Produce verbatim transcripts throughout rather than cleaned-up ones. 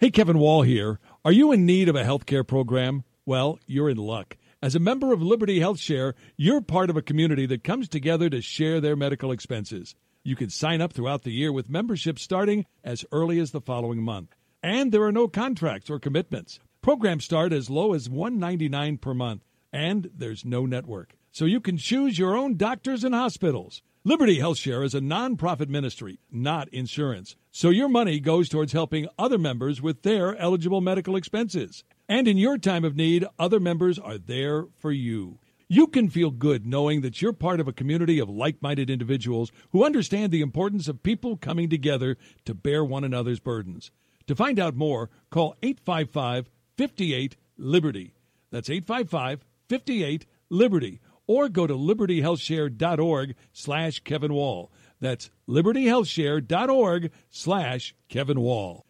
Hey, Kevin Wall here. Are you in need of a health care program? Well, you're in luck. As a member of Liberty Health Share, you're part of a community that comes together to share their medical expenses. You can sign up throughout the year with membership starting as early as the following month. And there are no contracts or commitments. Programs start as low as one dollar and ninety-nine cents per month, and there's no network. So you can choose your own doctors and hospitals. Liberty Health Share is a nonprofit ministry, not insurance. So your money goes towards helping other members with their eligible medical expenses. And in your time of need, other members are there for you. You can feel good knowing that you're part of a community of like-minded individuals who understand the importance of people coming together to bear one another's burdens. To find out more, call eight five five, five eight, Liberty. That's eight five five, five eight, Liberty. Or go to libertyhealthshare.org slash Kevin Wall. That's libertyhealthshare.org slash Kevin Wall.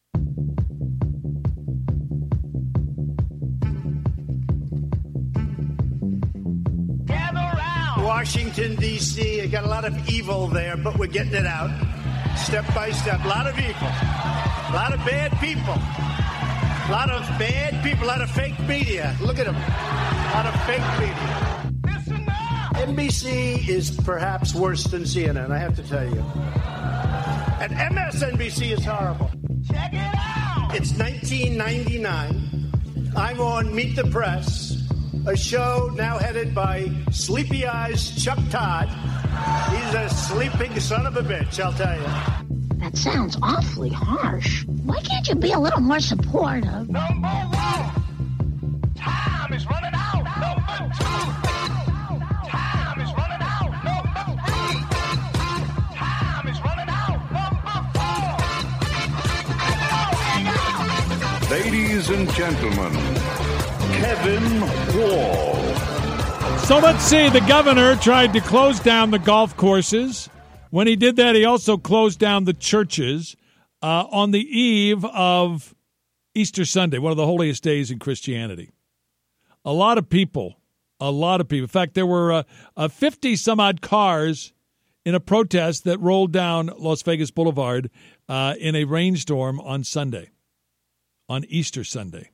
Washington, D C, you got a lot of evil there, but we're getting it out step by step. A lot of evil. A lot of bad people. A lot of bad people. A lot of fake media. Look at them. A lot of fake media. N B C is perhaps worse than C N N, I have to tell you. And M S N B C is horrible. Check it out! It's nineteen ninety-nine. I'm on Meet the Press, a show now headed by Sleepy Eyes Chuck Todd. He's a sleeping son of a bitch, I'll tell you. That sounds awfully harsh. Why can't you be a little more supportive? Number one, time is running out. Number two, time is running out. Number three, time is running out. Number four. Ladies and gentlemen, Kevin Wall. So let's see. The governor tried to close down the golf courses. When he did that, he also closed down the churches uh, on the eve of Easter Sunday, one of the holiest days in Christianity. A lot of people, a lot of people. In fact, there were uh, uh, fifty some odd cars in a protest that rolled down Las Vegas Boulevard uh, in a rainstorm on Sunday, on Easter Sunday.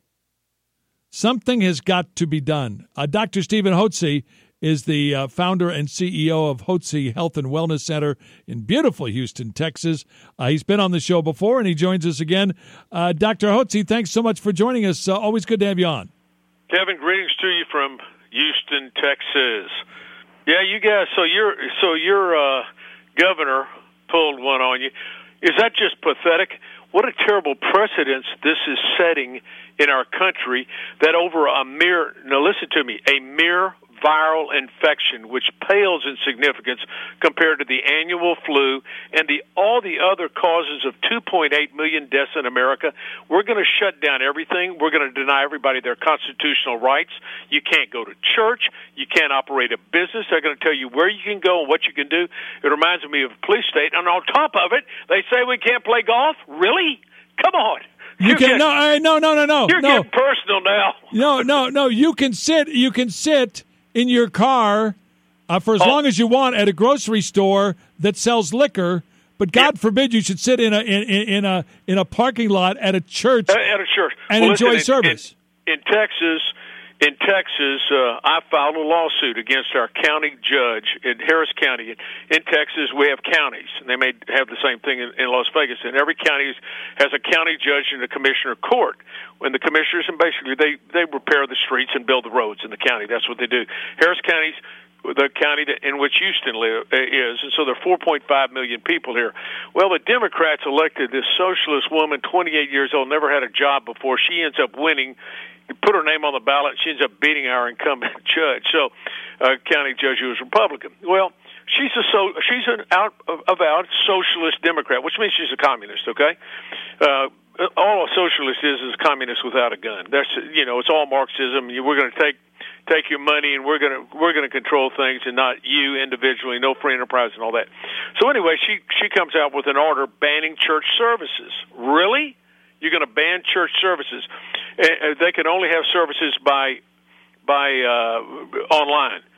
Something has got to be done. Uh, Doctor Stephen Hotze is the uh, founder and C E O of Hotze Health and Wellness Center in beautiful Houston, Texas. Uh, he's been on the show before, and he joins us again. Uh, Doctor Hotze, thanks so much for joining us. Uh, always good to have you on. Kevin, greetings to you from Houston, Texas. Yeah, you guys. So your so your uh, governor pulled one on you. Is that just pathetic? What a terrible precedence this is setting in our country. That over a mere now listen to me a mere viral infection, which pales in significance compared to the annual flu and the all the other causes of two point eight million deaths in America. We're going to shut down everything. We're going to deny everybody their constitutional rights. You can't go to church. You can't operate a business. They're going to tell you where you can go and what you can do. It reminds me of a police state. And on top of it, they say we can't play golf? Really? Come on. You, you can, can no, I, no, no, no, no. You're no. getting personal now. No, no, no. You can sit. You can sit in your car uh, for as oh. long as you want at a grocery store that sells liquor, but God yeah. forbid you should sit in a in, in a in a parking lot at a church at, at a church and well, enjoy listen, service. In, in, in Texas, in Texas, uh, I filed a lawsuit against our county judge in Harris County. In, in Texas, we have counties, and they may have the same thing in, in Las Vegas. And every county has a county judge and a commissioner court. When the commissioners, and basically they, they repair the streets and build the roads in the county. That's what they do. Harris County's the county that, in which Houston live, is, and so there are four point five million people here. Well, the Democrats elected this socialist woman, twenty-eight years old, never had a job before. She ends up winning. Put her name on the ballot. She ends up beating our incumbent judge, so uh, county judge who was Republican. Well, she's a so she's an out avowed socialist Democrat, which means she's a communist. Okay, uh, all a socialist is is a communist without a gun. That's you know, it's all Marxism. We're going to take take your money and we're going to we're going to control things and not you individually. No free enterprise and all that. So anyway, she she comes out with an order banning church services. Really? You're going to ban church services? Uh, they can only have services by by uh, online.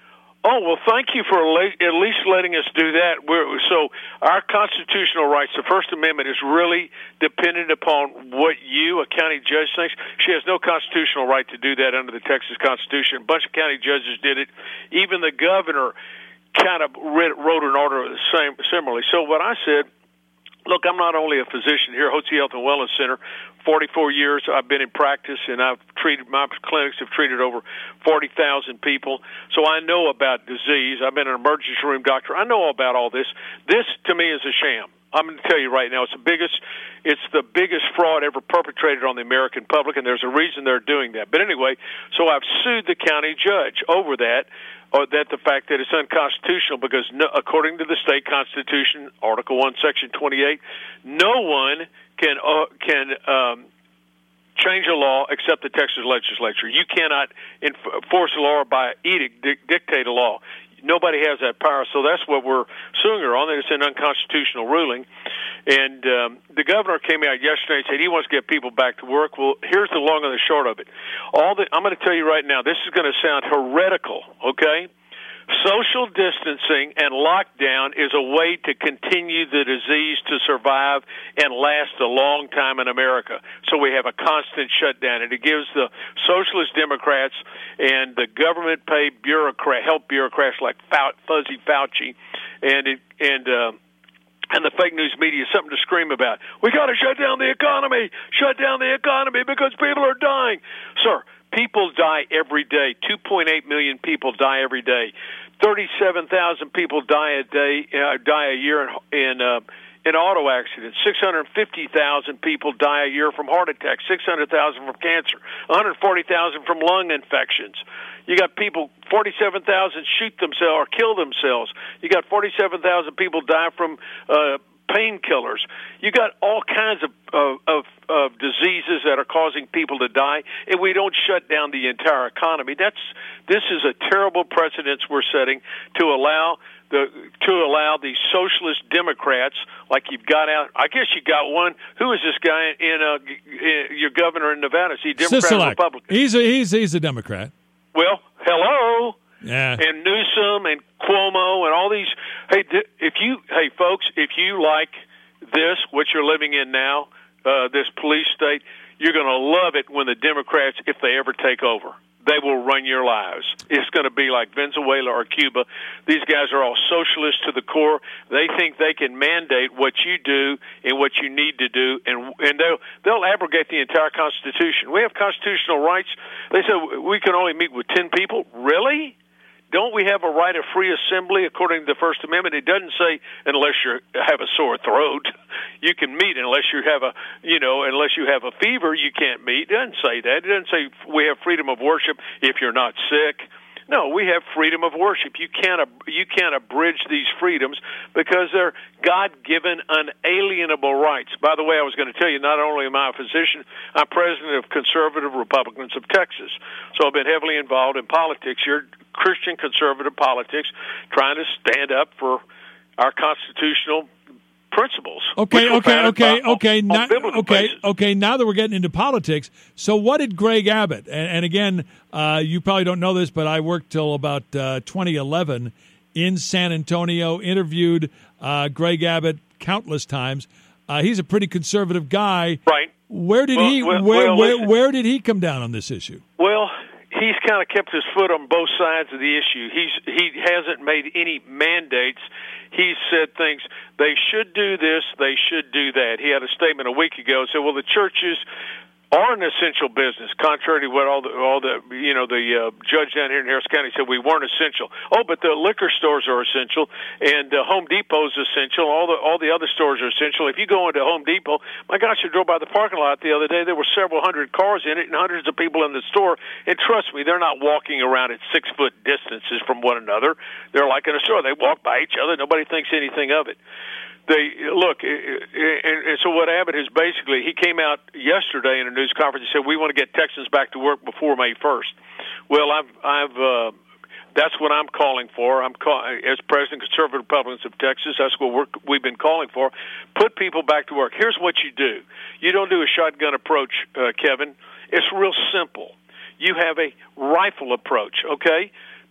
Oh, well, thank you for la- at least letting us do that. We're, so our constitutional rights, the First Amendment, is really dependent upon what you, a county judge, thinks. She has no constitutional right to do that under the Texas Constitution. A bunch of county judges did it. Even the governor kind of read, wrote an order the same similarly. So what I said, look, I'm not only a physician here, Hotze Health and Wellness Center. forty-four years I've been in practice, and I've treated, my clinics have treated over forty thousand people. So I know about disease. I've been an emergency room doctor. I know all about all this. This, to me, is a sham. I'm going to tell you right now, it's the biggest, it's the biggest fraud ever perpetrated on the American public, and there's a reason they're doing that. But anyway, so I've sued the county judge over that, or that the fact that it's unconstitutional because, no, according to the state constitution, Article One, Section twenty-eight, no one can uh, can um, change a law except the Texas legislature. You cannot enforce a law or by edict di- dictate a law. Nobody has that power, so that's what we're suing her on. It's an unconstitutional ruling. And um, the governor came out yesterday and said he wants to get people back to work. Well, here's the long and the short of it. All the, I'm going to tell you right now, this is going to sound heretical, okay? Social distancing and lockdown is a way to continue the disease to survive and last a long time in America. So we have a constant shutdown, and it gives the socialist Democrats and the government-paid bureaucrat, health bureaucrats like Fuzzy Fauci, and it, and uh, and the fake news media something to scream about. We got to shut down the economy, shut down the economy because people are dying, sir. People die every day. two point eight million people die every day. thirty-seven thousand people die a day, uh, die a year in in, uh, in auto accidents. six hundred fifty thousand people die a year from heart attacks. six hundred thousand from cancer. one hundred forty thousand from lung infections. You got people, forty-seven thousand shoot themselves or kill themselves. You got forty-seven thousand people die from uh, painkillers. You got all kinds of, of, of, of diseases that are causing people to die, and we don't shut down the entire economy. That's this is a terrible precedent we're setting to allow the to allow the socialist Democrats, like you've got out. I guess you got one. Who is this guy in, uh, in your governor in Nevada? Is he Democrat or Republican? He's a he's he's a Democrat. Well, hello. Yeah. And Newsom and Cuomo and all these. Hey, if you, hey, folks, if you like this, what you're living in now, uh, this police state, you're going to love it when the Democrats, if they ever take over, they will run your lives. It's going to be like Venezuela or Cuba. These guys are all socialists to the core. They think they can mandate what you do and what you need to do, and and they'll they'll abrogate the entire Constitution. We have constitutional rights. They said we can only meet with ten people. Really? Don't we have a right of free assembly according to the First Amendment? It doesn't say unless you have a sore throat, you can meet. Unless you have a, you know, unless you have a fever, you can't meet. It doesn't say that. It doesn't say we have freedom of worship if you're not sick. No, we have freedom of worship. You can't you can't abridge these freedoms because they're God-given, unalienable rights. By the way, I was going to tell you, not only am I a physician, I'm president of Conservative Republicans of Texas. So I've been heavily involved in politics here, Christian conservative politics, trying to stand up for our constitutional principles. Okay, okay, okay, okay, now, okay, okay. Now that we're getting into politics, so what did Greg Abbott? And, and again, uh, you probably don't know this, but I worked till about uh, twenty eleven in San Antonio. Interviewed uh, Greg Abbott countless times. Uh, he's a pretty conservative guy, right? Where did well, he? Well, where, well, where, where did he come down on this issue? Well, he's kind of kept his foot on both sides of the issue. He's he hasn't made any mandates. He's said things, they should do this, they should do that. He had a statement a week ago, said, well, the churches are an essential business, contrary to what all the, all the you know, the uh, judge down here in Harris County said we weren't essential. Oh, but the liquor stores are essential, and uh, Home Depot is essential. All the all the other stores are essential. If you go into Home Depot, my gosh, I drove by the parking lot the other day. There were several hundred cars in it and hundreds of people in the store. And trust me, they're not walking around at six-foot distances from one another. They're like in a store. They walk by each other. Nobody thinks anything of it. They look, and, and so what Abbott is basically, he came out yesterday in a news conference and said we want to get Texans back to work before May first. Well, I've, I've, uh, that's what I'm calling for. I'm call, as President of Conservative Republicans of Texas. That's what we're, we've been calling for. Put people back to work. Here's what you do: you don't do a shotgun approach, uh, Kevin. It's real simple. You have a rifle approach. Okay.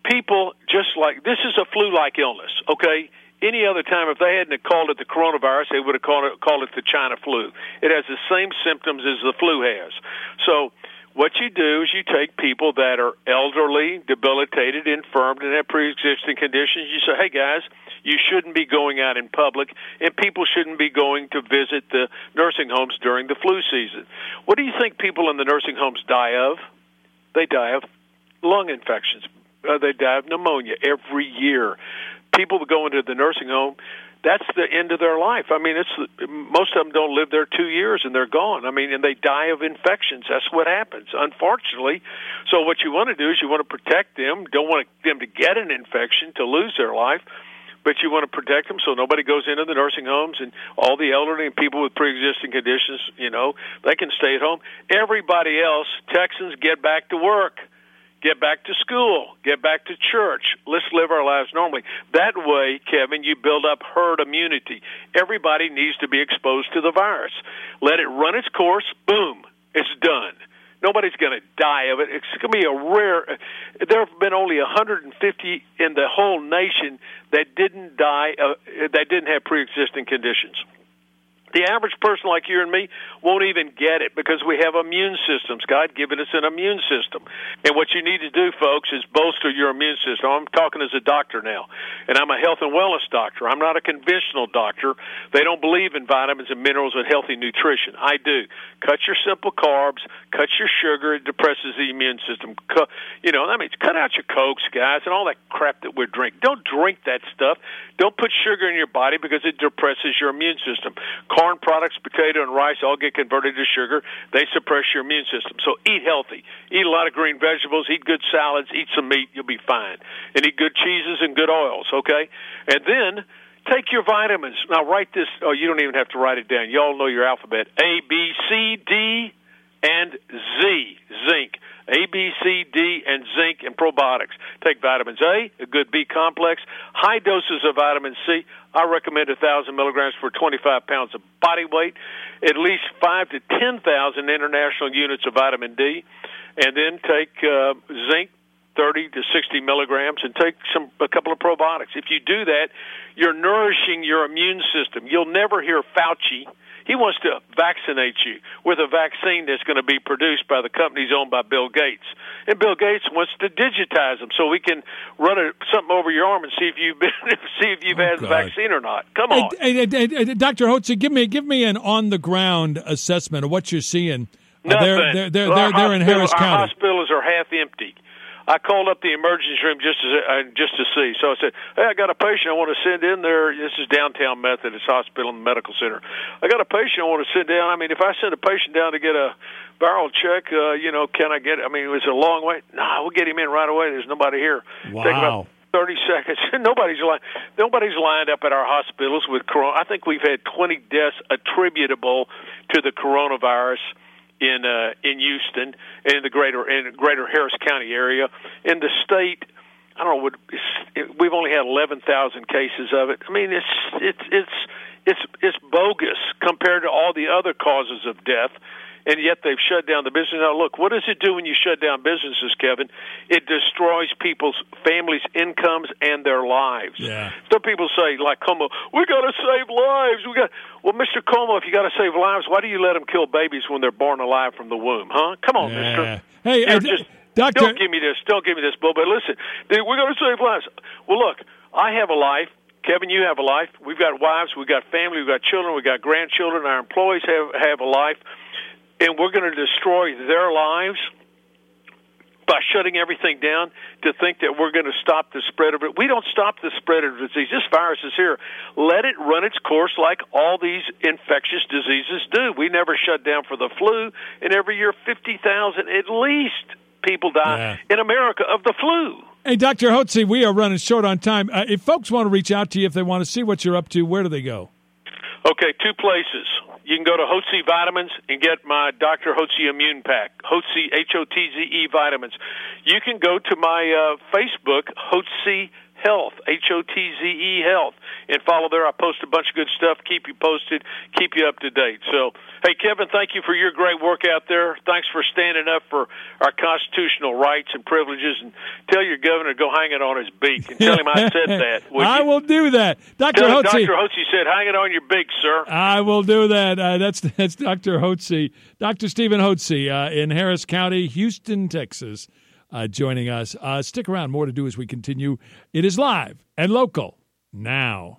people just like, this is a flu-like illness, okay? Any other time, if they hadn't called it the coronavirus, they would have called it, called it the China flu. It has the same symptoms as the flu has. So what you do is you take people that are elderly, debilitated, infirmed, and have pre-existing conditions. You say, hey, guys, you shouldn't be going out in public, and people shouldn't be going to visit the nursing homes during the flu season. What do you think people in the nursing homes die of? They die of lung infections. Uh, they die of pneumonia every year. People that go into the nursing home, that's the end of their life. I mean, it's most of them don't live there two years and they're gone. I mean, and they die of infections. That's what happens, unfortunately. So what you want to do is you want to protect them. Don't want them to get an infection, to lose their life, but you want to protect them so nobody goes into the nursing homes, and all the elderly and people with pre-existing conditions, you know, they can stay at home. Everybody else, Texans, get back to work. Get back to school, get back to church. Let's live our lives normally. That way, Kevin, you build up herd immunity. Everybody needs to be exposed to the virus. Let it run its course. Boom, it's done. Nobody's going to die of it. It's going to be a rare. There have been only one hundred fifty in the whole nation that didn't die, uh, that didn't have pre-existing conditions. The average person like you and me won't even get it because we have immune systems. God given us an immune system. And what you need to do, folks, is bolster your immune system. I'm talking as a doctor now, and I'm a health and wellness doctor. I'm not a conventional doctor. They don't believe in vitamins and minerals and healthy nutrition. I do. Cut your simple carbs. Cut your sugar. It depresses the immune system. Cut, you know, that means cut out your Cokes, guys, and all that crap that we drink. Don't drink that stuff. Don't put sugar in your body because it depresses your immune system. Corn products, potato, and rice all get converted to sugar. They suppress your immune system. So eat healthy. Eat a lot of green vegetables. Eat good salads. Eat some meat. You'll be fine. And eat good cheeses and good oils, okay? And then take your vitamins. Now, write this. Oh, you don't even have to write it down. You all know your alphabet. A, B, C, D, and Z. Zinc. A, B, C, D, and zinc and probiotics. Take vitamins A, a good B complex, high doses of vitamin C. I recommend one thousand milligrams for twenty-five pounds of body weight, at least five to ten thousand international units of vitamin D, and then take uh, zinc, thirty to sixty milligrams, and take some a couple of probiotics. If you do that, you're nourishing your immune system. You'll never hear Fauci. He wants to vaccinate you with a vaccine that's going to be produced by the companies owned by Bill Gates. And Bill Gates wants to digitize them so we can run a, something over your arm and see if you've been, see if you've oh, had God. the vaccine or not. Come on, hey, hey, hey, hey, Doctor Hotze, give me give me an on the ground assessment of what you're seeing. Nothing. Uh, they're they're they're, they're, they're in Harris our County. Our hospitals are half empty. I called up the emergency room just to uh, just to see. So I said, "Hey, I got a patient I want to send in there. This is Downtown Methodist Hospital and Medical Center. I got a patient I want to send down. I mean, if I send a patient down to get a viral check, uh, you know, can I get it? I mean, it was a long way. Nah, we'll get him in right away. There's nobody here. Wow. Take about thirty seconds. nobody's li- nobody's lined up at our hospitals with corona. I think we've had twenty deaths attributable to the coronavirus in uh, in Houston and in the greater in the greater Harris County area. In the state, I don't know. What, it, we've only had eleven thousand cases of it. I mean, it's it's it's it's it's bogus compared to all the other causes of death. And yet they've shut down the business. Now, look, what does it do when you shut down businesses, Kevin? It destroys people's families' incomes and their lives. Yeah. Some people say, like Como, we got to save lives. We got. Well, Mister Como, if you got to save lives, why do you let them kill babies when they're born alive from the womb? Huh? Come on, yeah. Mister. Hey, you know, uh, just Doctor, don't give me this. Don't give me this, Bill. But listen, we got to save lives. Well, look, I have a life. Kevin, you have a life. We've got wives. We've got family. We've got children. We've got grandchildren. Our employees have have a life. And we're going to destroy their lives by shutting everything down to think that we're going to stop the spread of it. We don't stop the spread of disease. This virus is here. Let it run its course like all these infectious diseases do. We never shut down for the flu, and every year fifty thousand at least people die yeah. in America of the flu. Hey, Doctor Hotze, we are running short on time. Uh, if folks want to reach out to you, if they want to see what you're up to, where do they go? Okay, two places. You can go to Hotze Vitamins and get my Doctor Hotze Immune Pack, Hotze, H O T Z E Vitamins. You can go to my uh, Facebook, Hotze Health, H O T Z E Health, and follow there. I post a bunch of good stuff, keep you posted, keep you up to date. So, hey, Kevin, thank you for your great work out there. Thanks for standing up for our constitutional rights and privileges, and tell your governor to go hang it on his beak and tell him I said that. I you? will do that. Doctor Tell him Hotze. Doctor Hotze said, hang it on your beak, sir. I will do that. Uh, that's that's Doctor Hotze, Doctor Stephen Hotze uh, in Harris County, Houston, Texas, uh, joining us. Uh, stick around. More to do as we continue. It is live and local now.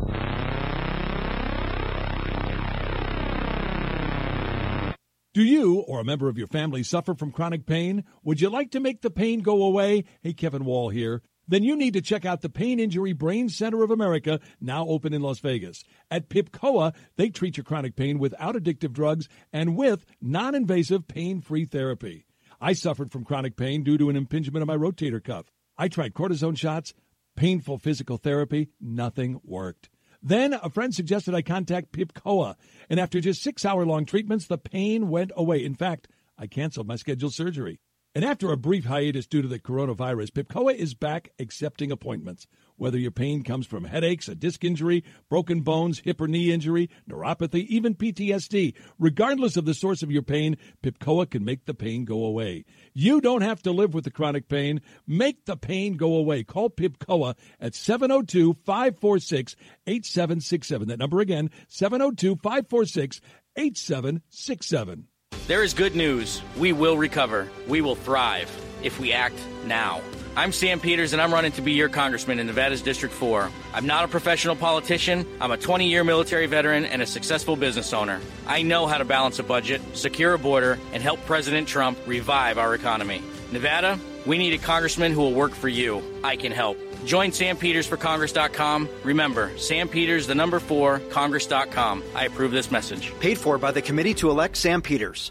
Do you or a member of your family suffer from chronic pain? Would you like to make the pain go away? Hey, Kevin Wall here. Then you need to check out the Pain Injury Brain Center of America, now open in Las Vegas. At P I P C O A, they treat your chronic pain without addictive drugs and with non-invasive pain-free therapy. I suffered from chronic pain due to an impingement of my rotator cuff. I tried cortisone shots, painful physical therapy, nothing worked. Then a friend suggested I contact P I P C O A, and after just six-hour-long treatments, the pain went away. In fact, I canceled my scheduled surgery. And after a brief hiatus due to the coronavirus, P I P C O A is back accepting appointments. Whether your pain comes from headaches, a disc injury, broken bones, hip or knee injury, neuropathy, even P T S D, regardless of the source of your pain, P I P C O A can make the pain go away. You don't have to live with the chronic pain. Make the pain go away. Call P I P C O A at seven oh two, five four six, eight seven six seven. That number again, seven oh two, five four six, eight seven six seven. There is good news. We will recover. We will thrive if we act now. I'm Sam Peters, and I'm running to be your congressman in Nevada's District four. I'm not a professional politician. I'm a twenty-year military veteran and a successful business owner. I know how to balance a budget, secure a border, and help President Trump revive our economy. Nevada, we need a congressman who will work for you. I can help. Join Sam Peters for Congress dot com. Remember, Sam Peters, the number four, Congress dot com. I approve this message. Paid for by the Committee to Elect Sam Peters.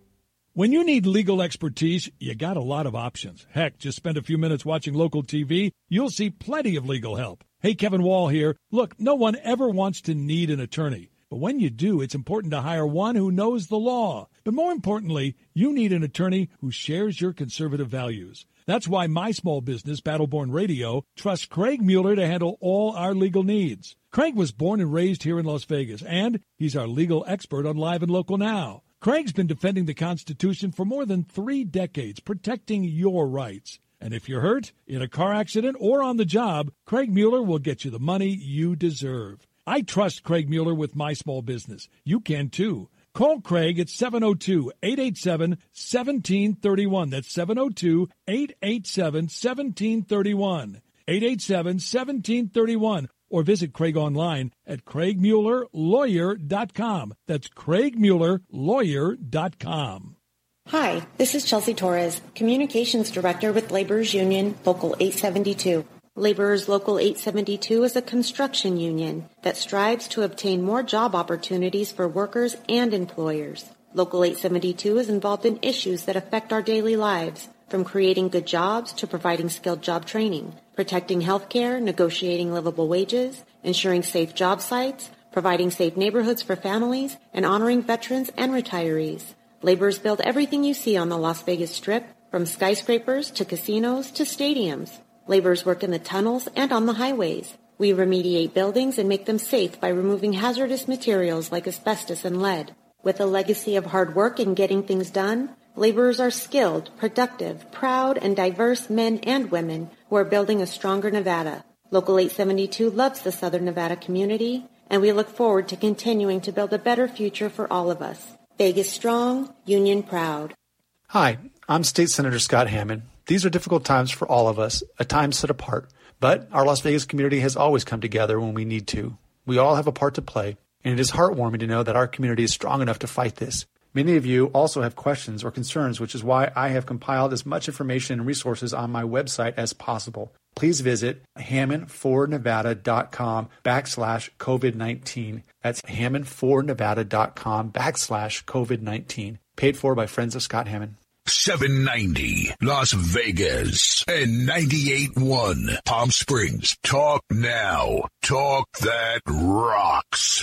When you need legal expertise, you got a lot of options. Heck, just spend a few minutes watching local T V. You'll see plenty of legal help. Hey, Kevin Wall here. Look, no one ever wants to need an attorney. But when you do, it's important to hire one who knows the law. But more importantly, you need an attorney who shares your conservative values. That's why my small business, Battleborn Radio, trusts Craig Mueller to handle all our legal needs. Craig was born and raised here in Las Vegas, and he's our legal expert on Live and Local Now. Craig's been defending the Constitution for more than three decades, protecting your rights. And if you're hurt, in a car accident, or on the job, Craig Mueller will get you the money you deserve. I trust Craig Mueller with my small business. You can too. Call Craig at seven oh two, eight eight seven, one seven three one. That's seven oh two, eight eight seven, one seven three one. eight eight seven, one seven three one. Or visit Craig online at Craig Mueller Lawyer dot com. That's Craig Mueller Lawyer dot com. Hi, this is Chelsea Torres, Communications Director with Laborers Union, Local eight seventy-two. Laborers Local eight seventy-two is a construction union that strives to obtain more job opportunities for workers and employers. Local eight seventy-two is involved in issues that affect our daily lives, from creating good jobs to providing skilled job training, protecting health care, negotiating livable wages, ensuring safe job sites, providing safe neighborhoods for families, and honoring veterans and retirees. Laborers build everything you see on the Las Vegas Strip, from skyscrapers to casinos to stadiums. Laborers work in the tunnels and on the highways. We remediate buildings and make them safe by removing hazardous materials like asbestos and lead. With a legacy of hard work and getting things done, laborers are skilled, productive, proud, and diverse men and women who are building a stronger Nevada. Local eight seventy-two loves the Southern Nevada community, and we look forward to continuing to build a better future for all of us. Vegas strong, union proud. Hi, I'm State Senator Scott Hammond. These are difficult times for all of us, a time set apart. But our Las Vegas community has always come together when we need to. We all have a part to play, and it is heartwarming to know that our community is strong enough to fight this. Many of you also have questions or concerns, which is why I have compiled as much information and resources on my website as possible. Please visit hammond for nevada dot com backslash COVID nineteen. That's hammond for nevada dot com backslash COVID nineteen. Paid for by Friends of Scott Hammond. seven ninety Las Vegas and ninety-eight point one Palm Springs. Talk now. Talk that rocks.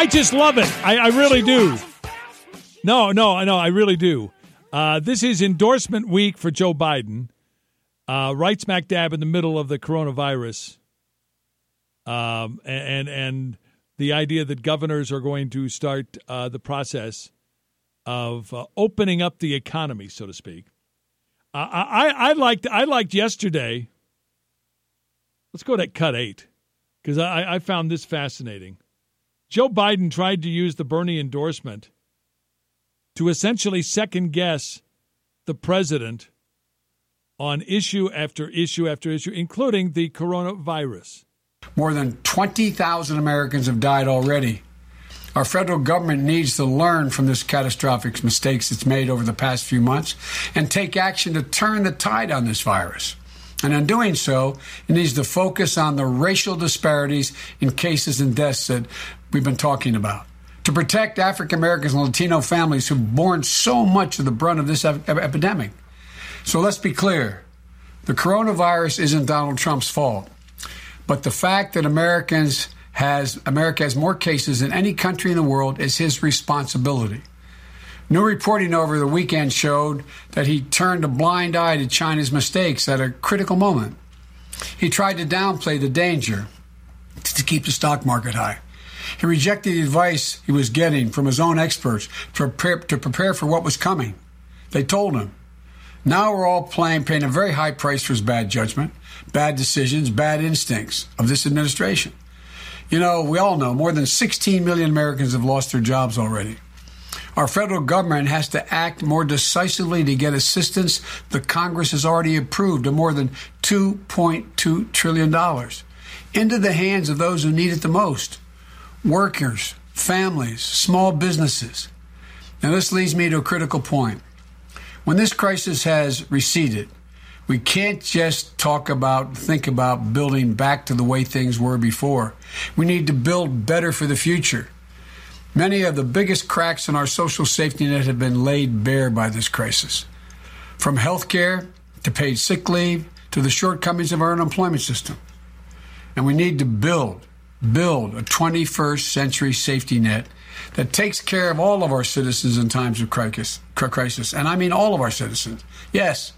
I just love it. I, I really do. No, no, I know. I really do. Uh, this is endorsement week for Joe Biden. Uh, right smack dab in the middle of the coronavirus. Um, and, and the idea that governors are going to start uh, the process of uh, opening up the economy, so to speak. Uh, I, I liked I liked yesterday. Let's go to cut eight, because I, I found this fascinating. Joe Biden tried to use the Bernie endorsement to essentially second-guess the president on issue after issue after issue, including the coronavirus. More than twenty thousand Americans have died already. Our federal government needs to learn from this catastrophic mistakes it's made over the past few months and take action to turn the tide on this virus. And in doing so, it needs to focus on the racial disparities in cases and deaths that we've been talking about. To protect African Americans and Latino families who've borne so much of the brunt of this ep- epidemic. So let's be clear. The coronavirus isn't Donald Trump's fault. But the fact that Americans has America has more cases than any country in the world is his responsibility. New reporting over the weekend showed that he turned a blind eye to China's mistakes at a critical moment. He tried to downplay the danger to keep the stock market high. He rejected the advice he was getting from his own experts to prepare, to prepare for what was coming. They told him. Now we're all playing, paying a very high price for his bad judgment, bad decisions, bad instincts of this administration. You know, we all know more than sixteen million Americans have lost their jobs already. Our federal government has to act more decisively to get assistance the Congress has already approved of more than two point two trillion dollars into the hands of those who need it the most. Workers, families, small businesses. Now this leads me to a critical point. When this crisis has receded, we can't just talk about, think about building back to the way things were before. We need to build better for the future. Many of the biggest cracks in our social safety net have been laid bare by this crisis. From health care to paid sick leave to the shortcomings of our unemployment system. And we need to build, build a twenty-first century safety net that takes care of all of our citizens in times of crisis. And I mean all of our citizens. Yes,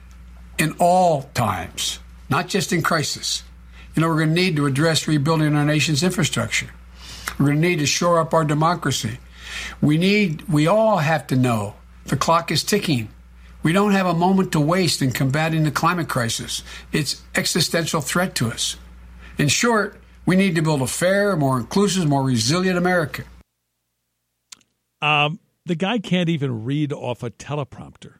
in all times, not just in crisis. You know, we're going to need to address rebuilding our nation's infrastructure. We're going to need to shore up our democracy. We need, we all have to know the clock is ticking. We don't have a moment to waste in combating the climate crisis. It's an existential threat to us. In short, we need to build a fair, more inclusive, more resilient America. Um, the guy can't even read off a teleprompter.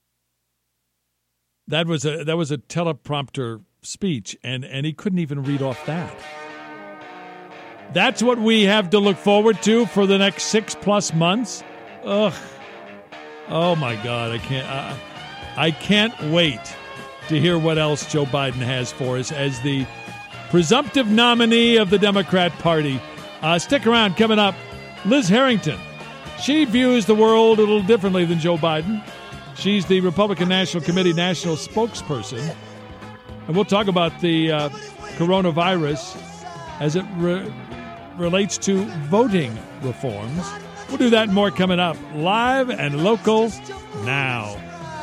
That was a that was a teleprompter speech, and, and he couldn't even read off that. That's what we have to look forward to for the next six plus months. Ugh. Oh my God, I can't. Uh, I can't wait to hear what else Joe Biden has for us as the presumptive nominee of the Democrat Party. Uh, stick around. Coming up, Liz Harrington. She views the world a little differently than Joe Biden. She's the Republican National Committee national spokesperson. And we'll talk about the uh, coronavirus as it re- relates to voting reforms. We'll do that and more coming up live and local now.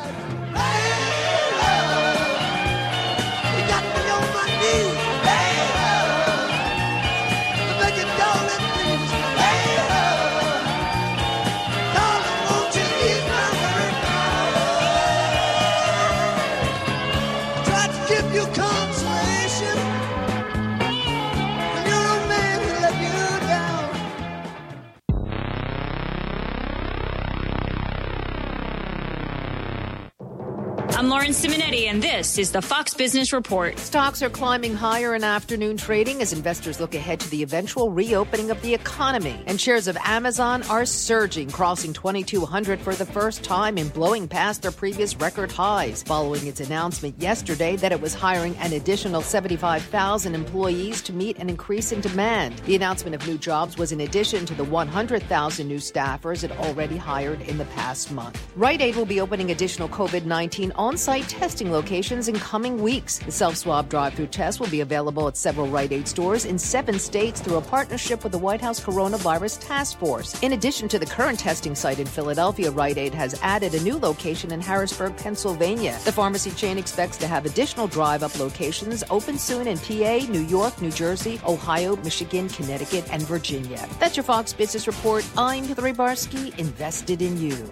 I'm Lauren Simonetti, and this is the Fox Business Report. Stocks are climbing higher in afternoon trading as investors look ahead to the eventual reopening of the economy. And shares of Amazon are surging, crossing twenty-two hundred for the first time and blowing past their previous record highs, following its announcement yesterday that it was hiring an additional seventy-five thousand employees to meet an increase in demand. The announcement of new jobs was in addition to the one hundred thousand new staffers it already hired in the past month. Rite Aid will be opening additional COVID nineteen on-site testing locations in coming weeks. The self-swab drive-through test will be available at several Rite Aid stores in seven states through a partnership with the White House Coronavirus Task Force. In addition to the current testing site in Philadelphia, Rite Aid has added a new location in Harrisburg, Pennsylvania. The pharmacy chain expects to have additional drive-up locations open soon in P A, New York, New Jersey, Ohio, Michigan, Connecticut, and Virginia. That's your Fox Business Report. I'm Heather Barsky, invested in you.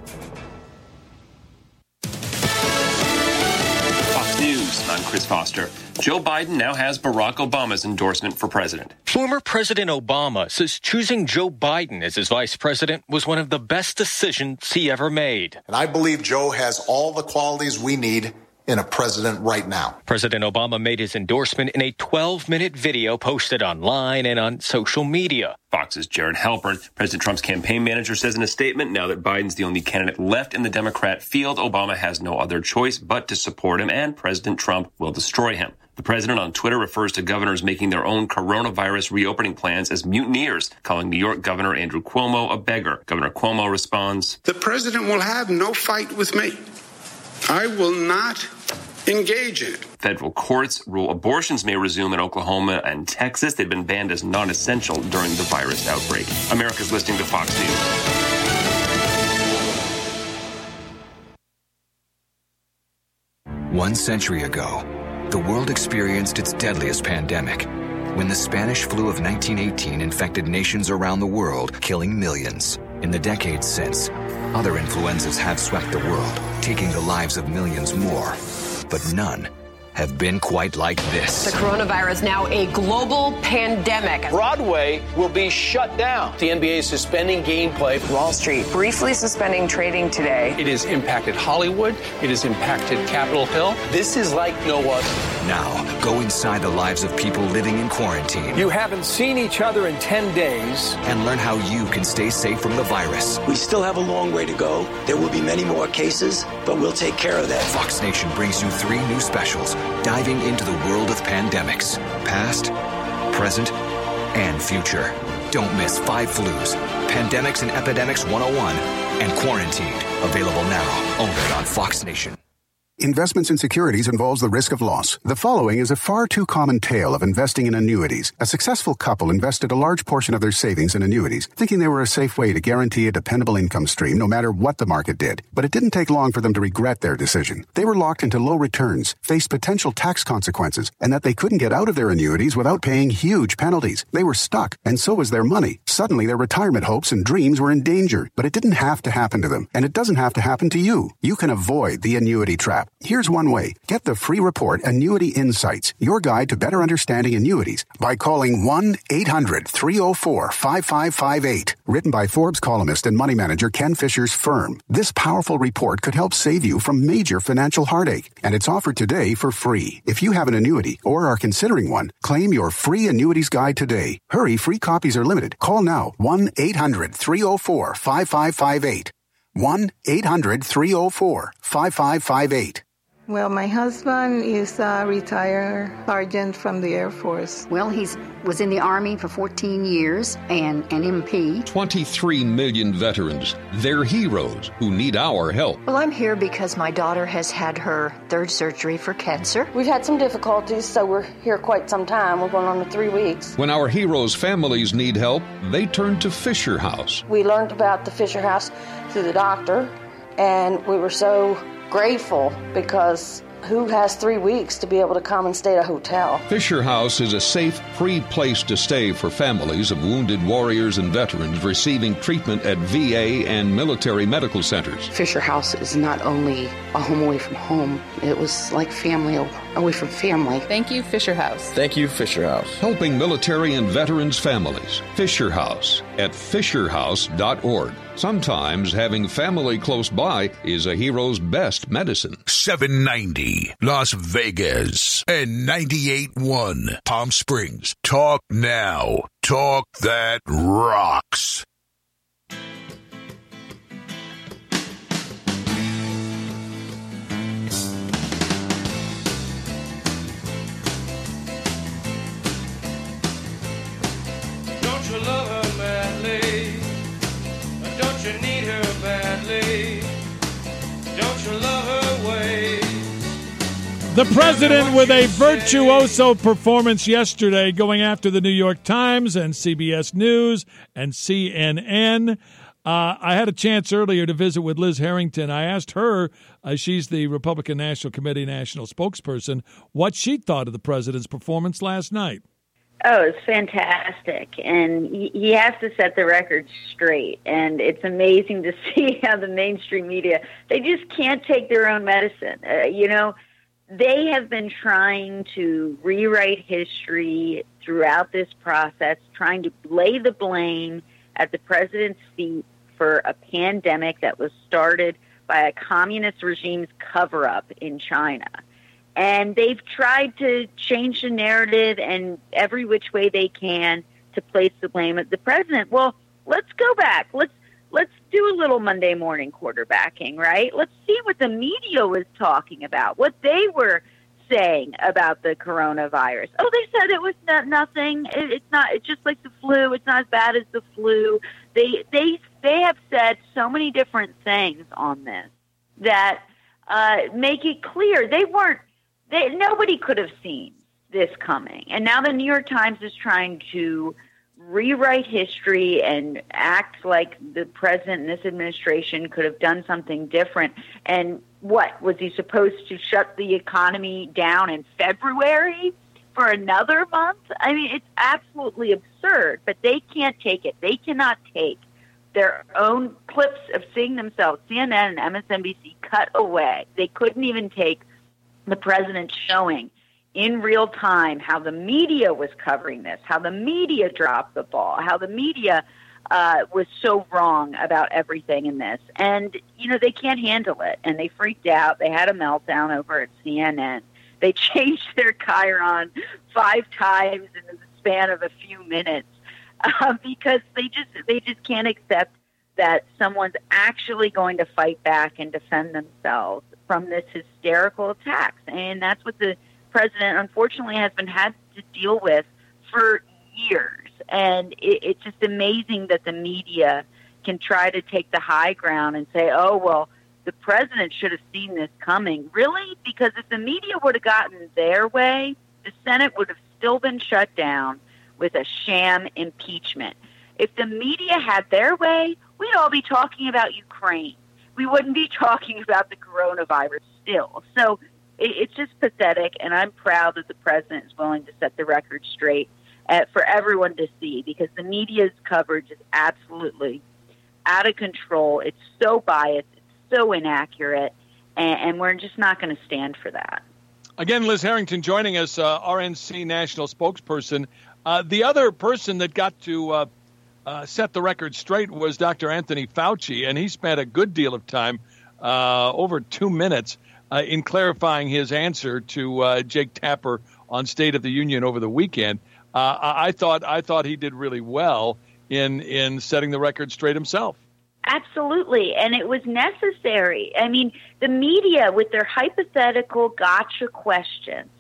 Fox News, I'm Chris Foster. Joe Biden now has Barack Obama's endorsement for president. Former President Obama says choosing Joe Biden as his vice president was one of the best decisions he ever made. And I believe Joe has all the qualities we need in a president right now. President Obama made his endorsement in a twelve-minute video posted online and on social media. Fox's Jared Halpern, President Trump's campaign manager, says in a statement, now that Biden's the only candidate left in the Democrat field, Obama has no other choice but to support him, and President Trump will destroy him. The president on Twitter refers to governors making their own coronavirus reopening plans as mutineers, calling New York Governor Andrew Cuomo a beggar. Governor Cuomo responds, "The president will have no fight with me. I will not engage in it." Federal courts rule abortions may resume in Oklahoma and Texas. They've been banned as non-essential during the virus outbreak. America's listening to Fox News. One century ago, the world experienced its deadliest pandemic when the Spanish flu of nineteen eighteen infected nations around the world, killing millions. In the decades since, other influenzas have swept the world, taking the lives of millions more. But none have been quite like this. The coronavirus now a global pandemic. Broadway will be shut down. The N B A is suspending gameplay. Wall Street briefly suspending trading today. It has impacted Hollywood. It has impacted Capitol Hill. This is like no other. Now, go inside the lives of people living in quarantine. You haven't seen each other in ten days. And learn how you can stay safe from the virus. We still have a long way to go. There will be many more cases, but we'll take care of that. Fox Nation brings you three new specials diving into the world of pandemics, past, present, and future. Don't miss Five Flus, Pandemics and Epidemics one oh one, and Quarantined. Available now only on Fox Nation. Investments in securities involves the risk of loss. The following is a far too common tale of investing in annuities. A successful couple invested a large portion of their savings in annuities, thinking they were a safe way to guarantee a dependable income stream no matter what the market did. But it didn't take long for them to regret their decision. They were locked into low returns, faced potential tax consequences, and that they couldn't get out of their annuities without paying huge penalties. They were stuck, and so was their money. Suddenly, their retirement hopes and dreams were in danger. But it didn't have to happen to them, and it doesn't have to happen to you. You can avoid the annuity trap. Here's one way. Get the free report Annuity Insights, your guide to better understanding annuities, by calling one eight hundred three oh four five five five eight. Written by Forbes columnist and money manager Ken Fisher's firm. This powerful report could help save you from major financial heartache, and it's offered today for free. If you have an annuity or are considering one, claim your free annuities guide today. Hurry, free copies are limited. Call now, one eight hundred three oh four five five five eight. one eight hundred three oh four five five five eight. Well, my husband is a retired sergeant from the Air Force. Well, he was in the Army for fourteen years and an M P. twenty-three million veterans. They're heroes who need our help. Well, I'm here because my daughter has had her third surgery for cancer. We've had some difficulties, so we're here quite some time. We're going on to three weeks. When our heroes' families need help, they turn to Fisher House. We learned about the Fisher House through the doctor, and we were so grateful because who has three weeks to be able to come and stay at a hotel? Fisher House is a safe, free place to stay for families of wounded warriors and veterans receiving treatment at V A and military medical centers. Fisher House is not only a home away from home, it was like family away from family. Thank you, Fisher House. Thank you, Fisher House. Helping military and veterans families. Fisher House at fisher house dot org. Sometimes having family close by is a hero's best medicine. seven ninety Las Vegas and ninety-eight point one Palm Springs. Talk now. Talk that rocks. Don't you love her madly? Don't you need her badly? Don't you love her ways? The president with a virtuoso performance yesterday going after the New York Times and C B S News and C N N. Uh, I had a chance earlier to visit with Liz Harrington. I asked her, uh, she's the Republican National Committee national spokesperson, what she thought of the president's performance last night. Oh, it's fantastic. And he, he has to set the record straight. And it's amazing to see how the mainstream media, they just can't take their own medicine. Uh, you know, they have been trying to rewrite history throughout this process, trying to lay the blame at the president's feet for a pandemic that was started by a communist regime's cover-up in China. And they've tried to change the narrative and every which way they can to place the blame at the president. Well, let's go back. Let's let's do a little Monday morning quarterbacking, right? Let's see what the media was talking about, what they were saying about the coronavirus. Oh, they said it was not, nothing. It, it's not. It's just like the flu. It's not as bad as the flu. They they they have said so many different things on this that uh, make it clear they weren't. They, nobody could have seen this coming. And now the New York Times is trying to rewrite history and act like the president and this administration could have done something different. And what, was he supposed to shut the economy down in February for another month? I mean, it's absolutely absurd, but they can't take it. They cannot take their own clips of seeing themselves, C N N and M S N B C, cut away. They couldn't even take the president showing in real time how the media was covering this, how the media dropped the ball, how the media uh, was so wrong about everything in this. And, you know, they can't handle it. And they freaked out. They had a meltdown over at C N N. They changed their chyron five times in the span of a few minutes uh, because they just they just can't accept that someone's actually going to fight back and defend themselves from this hysterical attacks. And that's what the president, unfortunately, has been had to deal with for years. And it, it's just amazing that the media can try to take the high ground and say, oh, well, the president should have seen this coming. Really? Because if the media would have gotten their way, the Senate would have still been shut down with a sham impeachment. If the media had their way, we'd all be talking about Ukraine. We wouldn't be talking about the coronavirus still. So it, it's just pathetic, and I'm proud that the president is willing to set the record straight uh, for everyone to see, because the media's coverage is absolutely out of control. It's so biased. It's so inaccurate, and, and we're just not going to stand for that. Again, Liz Harrington joining us, uh, R N C national spokesperson. Uh, the other person that got to uh, uh, set the record straight was Doctor Anthony Fauci, and he spent a good deal of time, uh, over two minutes, uh, in clarifying his answer to uh, Jake Tapper on State of the Union over the weekend. Uh, I thought I thought he did really well in in setting the record straight himself. Absolutely, and it was necessary. I mean, the media with their hypothetical gotcha questions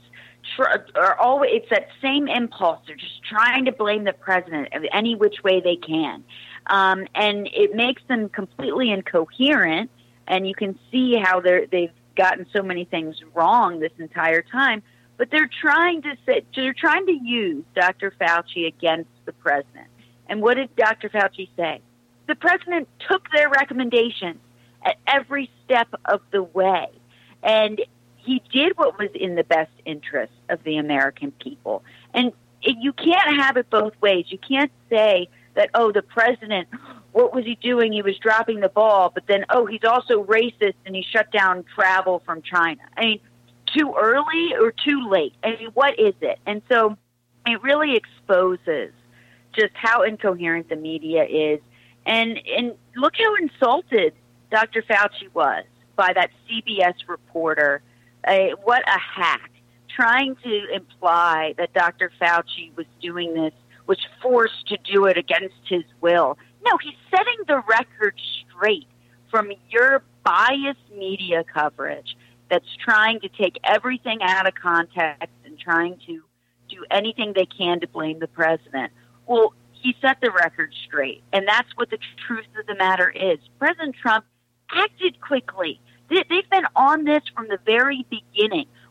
are always, it's that same impulse. They're just trying to blame the president any which way they can. Um, and it makes them completely incoherent, and you can see how they're, they've gotten so many things wrong this entire time. But they're trying to say, they're trying to use Doctor Fauci against the president. And what did Doctor Fauci say? The president took their recommendations at every step of the way. And he did what was in the best interest of the American people. And it, you can't have it both ways. You can't say that, oh, the president, what was he doing? He was dropping the ball. But then, oh, he's also racist and he shut down travel from China. I mean, too early or too late? I mean, what is it? And so it really exposes just how incoherent the media is. And and look how insulted Doctor Fauci was by that C B S reporter. Uh, what a hack, trying to imply that Doctor Fauci was doing this, was forced to do it against his will. No, he's setting the record straight from your biased media coverage that's trying to take everything out of context and trying to do anything they can to blame the president. Well, he set the record straight, and that's what the truth of the matter is. President Trump acted quickly. They've been on this from the very beginning.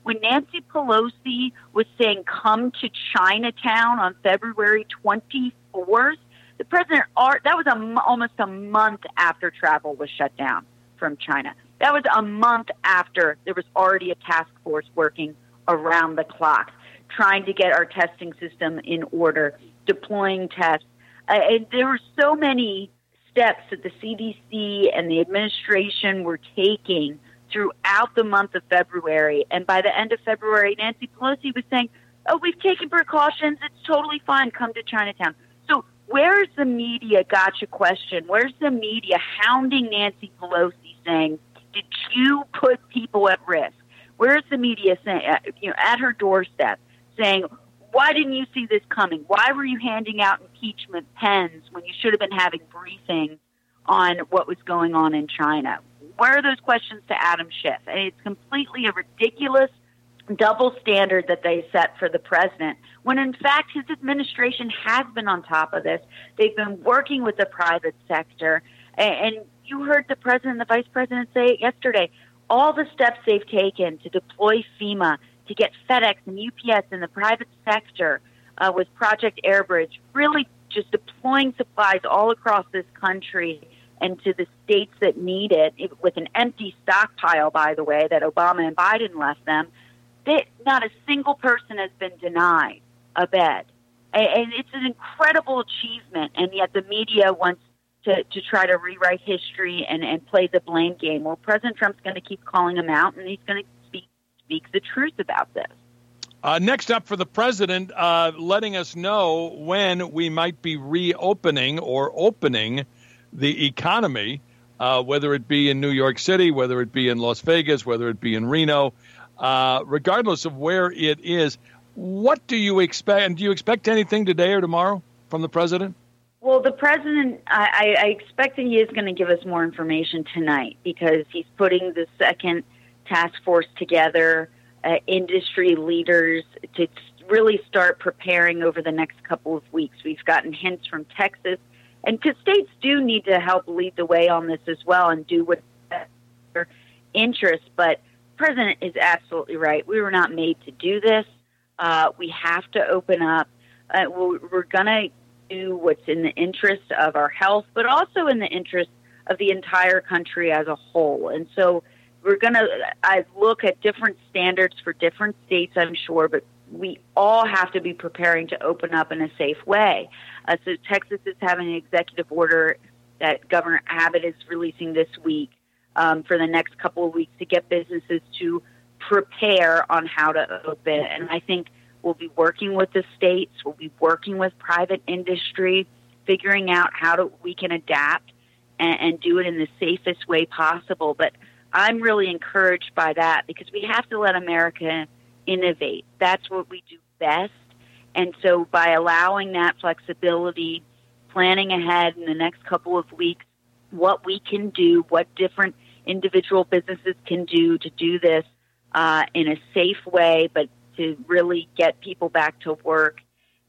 when Nancy Pelosi was saying come to Chinatown on February twenty-fourth, the president, that was a, almost a month after travel was shut down from China. That was a month after there was already a task force working around the clock, trying to get our testing system in order, deploying tests. Uh, and there were so many steps that the C D C and the administration were taking throughout the month of February. And by the end of February, Nancy Pelosi was saying, oh, we've taken precautions. It's totally fine. Come to Chinatown. So where's the media gotcha question? Where's the media hounding Nancy Pelosi saying, did you put people at risk? Where's the media saying, you know, at her doorstep saying, why didn't you see this coming? Why were you handing out impeachment pens when you should have been having briefings on what was going on in China? Where are those questions to Adam Schiff? And it's completely a ridiculous double standard that they set for the president, when in fact his administration has been on top of this. They've been working with the private sector. And you heard the president and the vice president say it yesterday, all the steps they've taken to deploy FEMA, to get FedEx and U P S in the private sector uh, with Project Airbridge, really just deploying supplies all across this country and to the states that need it, it with an empty stockpile, by the way, that Obama and Biden left them. They, not a single person has been denied a bed. And, and it's an incredible achievement, and yet the media wants to, to try to rewrite history and, and play the blame game. Well, President Trump's going to keep calling him out, and he's going to speak, speak the truth about this. Uh, next up for the president, uh, letting us know when we might be reopening or opening the economy, uh, whether it be in New York City, whether it be in Las Vegas, whether it be in Reno, uh, regardless of where it is. What do you expect? And do you expect anything today or tomorrow from the president? Well, the president, I, I expect that he is going to give us more information tonight because he's putting the second task force together, uh, industry leaders to really start preparing over the next couple of weeks. We've gotten hints from Texas, and because states do need to help lead the way on this as well and do what's their interest. But the president is absolutely right. We were not made to do this. Uh, we have to open up. Uh, we're we're going to do what's in the interest of our health, but also in the interest of the entire country as a whole. And so we're going to I look at different standards for different states, I'm sure, but we all have to be preparing to open up in a safe way. Uh, so Texas is having an executive order that Governor Abbott is releasing this week um, for the next couple of weeks to get businesses to prepare on how to open. And I think we'll be working with the states. We'll be working with private industry, figuring out how to, we can adapt and, and do it in the safest way possible. But I'm really encouraged by that because we have to let America innovate. That's what we do best. And so by allowing that flexibility, planning ahead in the next couple of weeks, what we can do, what different individual businesses can do to do this uh, in a safe way, but to really get people back to work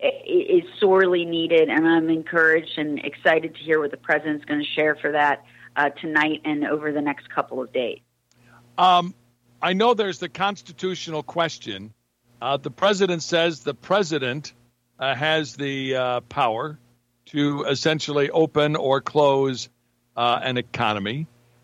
is sorely needed. And I'm encouraged and excited to hear what the president's going to share for that uh, tonight and over the next couple of days. Um, I know there's the constitutional question. Uh, the president says the president uh, has the uh, power to essentially open or close uh, an economy.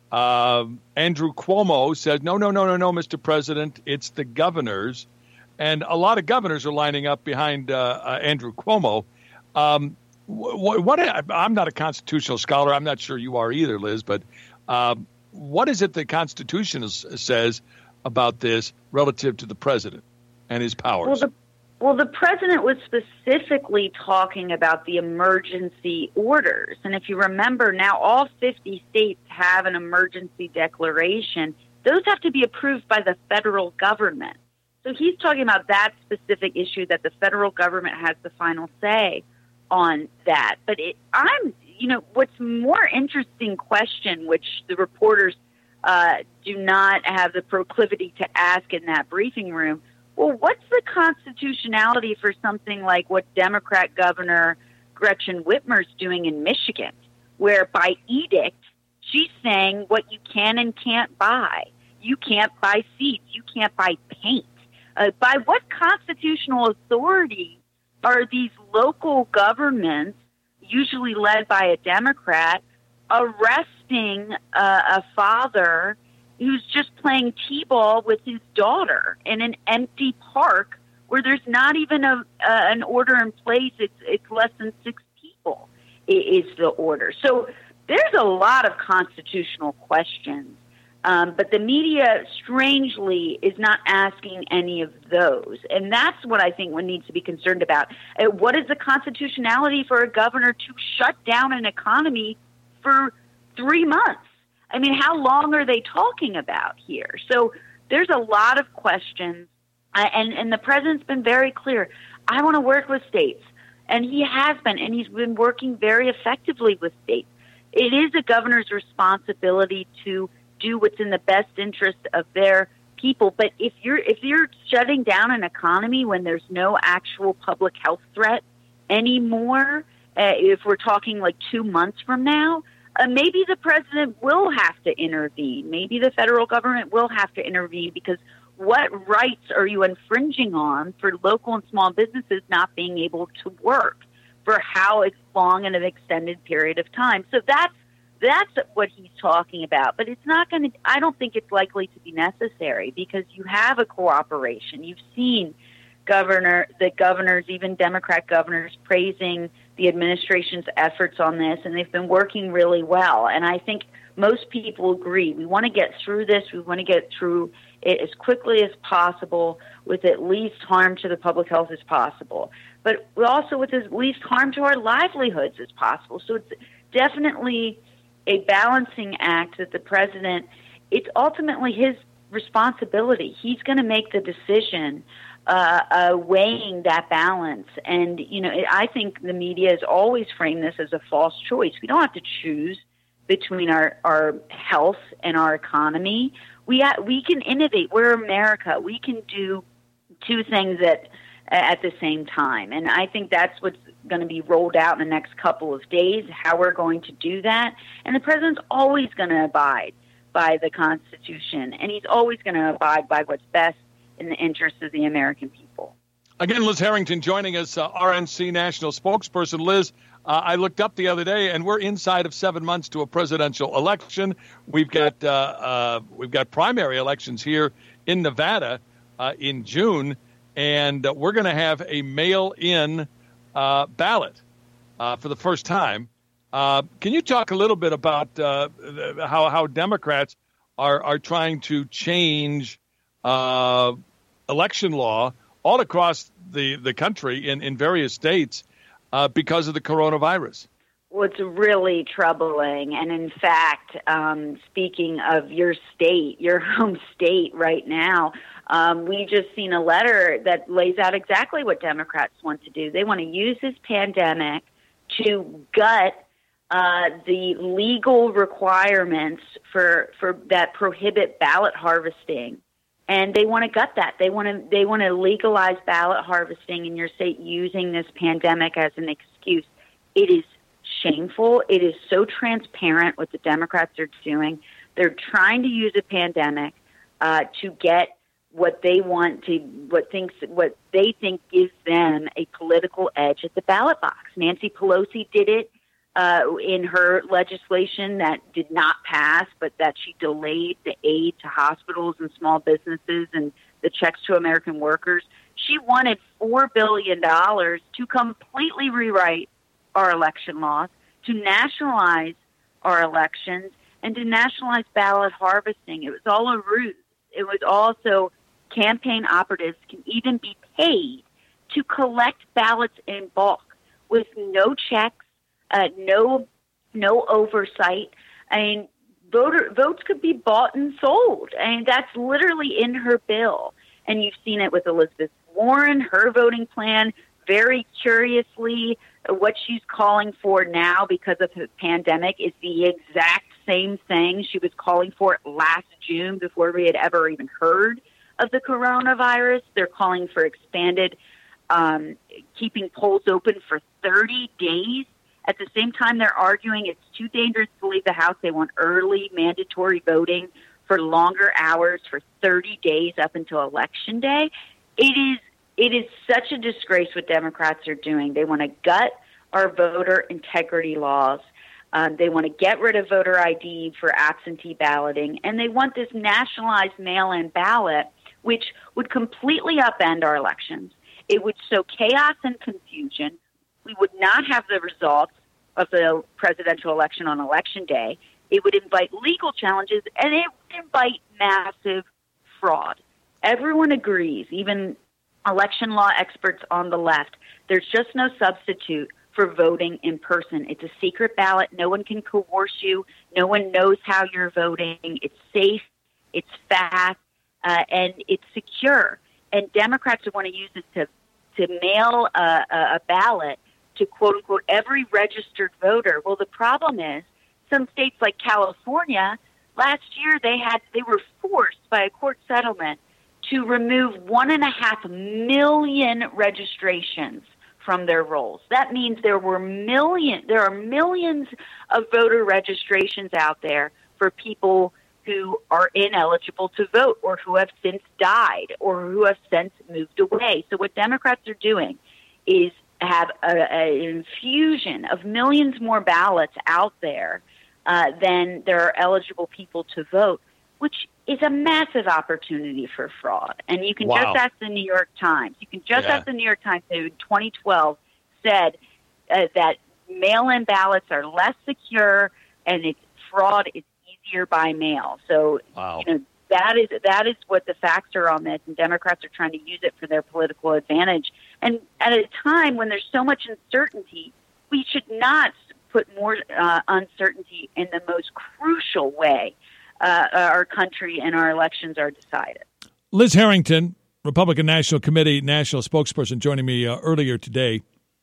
Uh, Andrew Cuomo says, no, no, no, no, no, Mister President, it's the governors. And a lot of governors are lining up behind uh, uh, Andrew Cuomo. Um, what, what I'm not a constitutional scholar. I'm not sure you are either, Liz. But uh, what is it the Constitution is, says about this relative to the president and his powers? Well the, well, the president was specifically talking about the emergency orders. And if you remember, now all fifty states have an emergency declaration. Those have to be approved by the federal government. So he's talking about that specific issue that the federal government has the final say on that. But it, I'm, you know, what's more interesting question, which the reporters uh, do not have the proclivity to ask in that briefing room, well, what's the constitutionality for something like what Democrat Governor Gretchen Whitmer's doing in Michigan, where by edict, she's saying what you can and can't buy. You can't buy seats. You can't buy paint. Uh, by what constitutional authority are these local governments, usually led by a Democrat, arresting uh, a father who's just playing t-ball with his daughter in an empty park where there's not even a uh, an order in place? It's it's less than six people is the order. So there's a lot of constitutional questions. Um, but the media, strangely, is not asking any of those. And that's what I think one needs to be concerned about. Uh, what is the constitutionality for a governor to shut down an economy for three months? I mean, how long are they talking about here? So there's a lot of questions. Uh, and, and the president's been very clear. I want to work with states. And he has been, and he's been working very effectively with states. It is a governor's responsibility to do what's in the best interest of their people. But if you're if you're shutting down an economy when there's no actual public health threat anymore, uh, if we're talking like two months from now, uh, maybe the president will have to intervene. Maybe the federal government will have to intervene, because what rights are you infringing on for local and small businesses not being able to work for how long and an extended period of time? So that's That's what he's talking about. But it's not going to, I don't think it's likely to be necessary, because you have a cooperation. You've seen governor, the governors, even Democrat governors, praising the administration's efforts on this, and they've been working really well. And I think most people agree. We want to get through this. We want to get through it as quickly as possible with at least harm to the public health as possible, but also with as least harm to our livelihoods as possible. So it's definitely a balancing act that the president, it's ultimately his responsibility. He's going to make the decision, uh, uh, weighing that balance. And, you know, I think the media has always framed this as a false choice. We don't have to choose between our, our health and our economy. We ha- we can innovate. We're America. We can do two things at at the same time. And I think that's what's going to be rolled out in the next couple of days, how we're going to do that. And the president's always going to abide by the Constitution, and he's always going to abide by what's best in the interest of the American people. Again, Liz Harrington joining us, uh, R N C national spokesperson. Liz, uh, I looked up the other day, and we're inside of seven months to a presidential election. We've got uh, uh, we've got primary elections here in Nevada uh, in June, and uh, we're going to have a mail-in uh, ballot uh, for the first time. Uh, can you talk a little bit about uh, how how Democrats are are trying to change uh, election law all across the, the country in, in various states uh, because of the coronavirus? Well, it's really troubling. And in fact, um, speaking of your state, your home state right now, um, we just seen a letter that lays out exactly what Democrats want to do. They want to use this pandemic to gut uh, the legal requirements for, for that prohibit ballot harvesting. And they want to gut that. They want to they want to legalize ballot harvesting in your state using this pandemic as an excuse. It is shameful. It is so transparent what the Democrats are doing. They're trying to use a pandemic uh, to get what they want to, what thinks what they think gives them a political edge at the ballot box. Nancy Pelosi did it uh, in her legislation that did not pass, but that she delayed the aid to hospitals and small businesses and the checks to American workers. She wanted four billion dollars to completely rewrite our election laws, to nationalize our elections, and to nationalize ballot harvesting. It was all a ruse. It was also campaign operatives can even be paid to collect ballots in bulk with no checks, uh, no no oversight. I mean, voter votes could be bought and sold. I mean, that's literally in her bill. And you've seen it with Elizabeth Warren, her voting plan. Very curiously, what she's calling for now because of the pandemic is the exact same thing she was calling for last June before we had ever even heard of the coronavirus. They're calling for expanded, um, keeping polls open for thirty days. At the same time, they're arguing it's too dangerous to leave the house. They want early mandatory voting for longer hours for thirty days up until Election Day. It is it is such a disgrace what Democrats are doing. They want to gut our voter integrity laws. Um, they want to get rid of voter I D for absentee balloting, and they want this nationalized mail-in ballot, which would completely upend our elections. It would sow chaos and confusion. We would not have the results of the presidential election on Election Day. It would invite legal challenges, and it would invite massive fraud. Everyone agrees, even election law experts on the left, there's just no substitute for voting in person. It's a secret ballot. No one can coerce you. No one knows how you're voting. It's safe. It's fast. Uh, and it's secure. And Democrats would want to use this to, to mail a, a ballot to, quote, unquote, every registered voter. Well, the problem is some states like California, last year they had they were forced by a court settlement to remove one and a half million registrations from their rolls. That means there were million, there are millions of voter registrations out there for people who are ineligible to vote or who have since died or who have since moved away. So what Democrats are doing is have a, a, an infusion of millions more ballots out there uh, than there are eligible people to vote, which is a massive opportunity for fraud. And you can Wow. just ask the New York Times. You can just Yeah. ask the New York Times, who in twenty twelve said uh, that mail-in ballots are less secure and it's fraud is easier by mail. So, Wow. you know, that is that is what the facts are on this, and Democrats are trying to use it for their political advantage. And at a time when there's so much uncertainty, we should not put more uh, uncertainty in the most crucial way uh, our country and our elections are decided. Liz Harrington, Republican National Committee national spokesperson, joining me uh, earlier today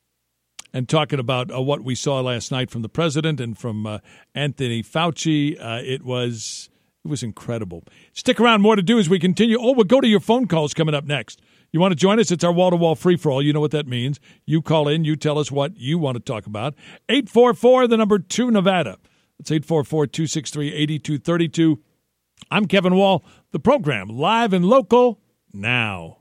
and talking about uh, what we saw last night from the president and from uh, Anthony Fauci. Uh, it was it was incredible. Stick around. More to do as we continue. Oh, we'll go to your phone calls coming up next. You want to join us? It's our wall-to-wall free-for-all. You know what that means. You call in. You tell us what you want to talk about. eight four four, the number two, Nevada. That's eight four four, two six three, eight two three two. I'm Kevin Wall. The program, live and local, now.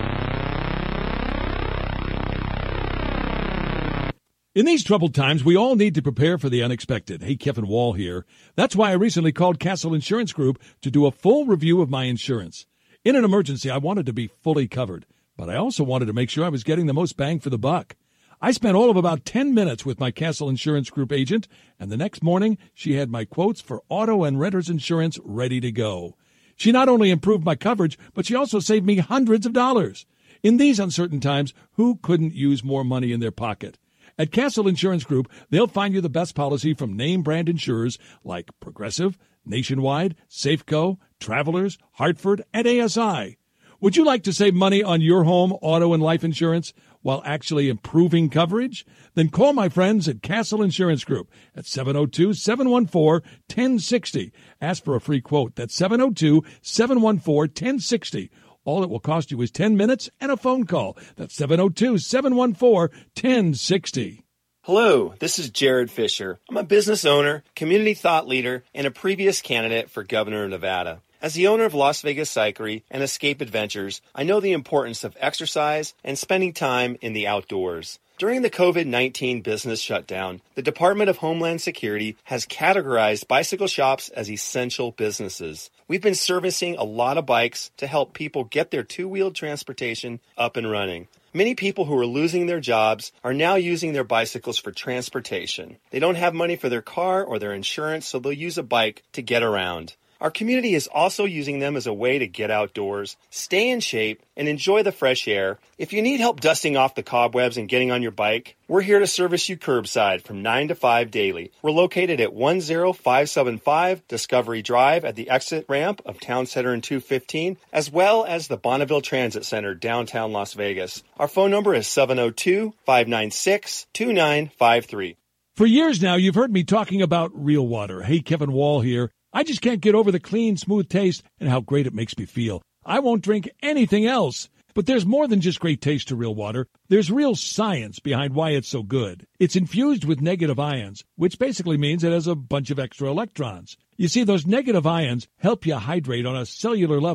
In these troubled times, we all need to prepare for the unexpected. Hey, Kevin Wall here. That's why I recently called Castle Insurance Group to do a full review of my insurance. In an emergency, I wanted to be fully covered, but I also wanted to make sure I was getting the most bang for the buck. I spent all of about ten minutes with my Castle Insurance Group agent, and the next morning, she had my quotes for auto and renter's insurance ready to go. She not only improved my coverage, but she also saved me hundreds of dollars. In these uncertain times, who couldn't use more money in their pocket? At Castle Insurance Group, they'll find you the best policy from name brand insurers like Progressive, Nationwide, Safeco, Travelers, Hartford, and A S I. Would you like to save money on your home, auto, and life insurance while actually improving coverage? Then call my friends at Castle Insurance Group at seven oh two, seven one four, one oh six oh. Ask for a free quote. That's seven oh two, seven one four, one oh six oh. All it will cost you is ten minutes and a phone call. That's seven oh two, seven one four, one oh six oh. Hello, this is Jared Fisher. I'm a business owner, community thought leader, and a previous candidate for governor of Nevada. As the owner of Las Vegas Cyclery and Escape Adventures, I know the importance of exercise and spending time in the outdoors. During the covid nineteen business shutdown, the Department of Homeland Security has categorized bicycle shops as essential businesses. We've been servicing a lot of bikes to help people get their two-wheeled transportation up and running. Many people who are losing their jobs are now using their bicycles for transportation. They don't have money for their car or their insurance, so they'll use a bike to get around. Our community is also using them as a way to get outdoors, stay in shape, and enjoy the fresh air. If you need help dusting off the cobwebs and getting on your bike, we're here to service you curbside from nine to five daily. We're located at one oh five seven five Discovery Drive at the exit ramp of Town Center and two fifteen, as well as the Bonneville Transit Center, downtown Las Vegas. Our phone number is seven oh two, five nine six, two nine five three. For years now, you've heard me talking about real water. Hey, Kevin Wall here. I just can't get over the clean, smooth taste and how great it makes me feel. I won't drink anything else. But there's more than just great taste to real water. There's real science behind why it's so good. It's infused with negative ions, which basically means it has a bunch of extra electrons. You see, those negative ions help you hydrate on a cellular level.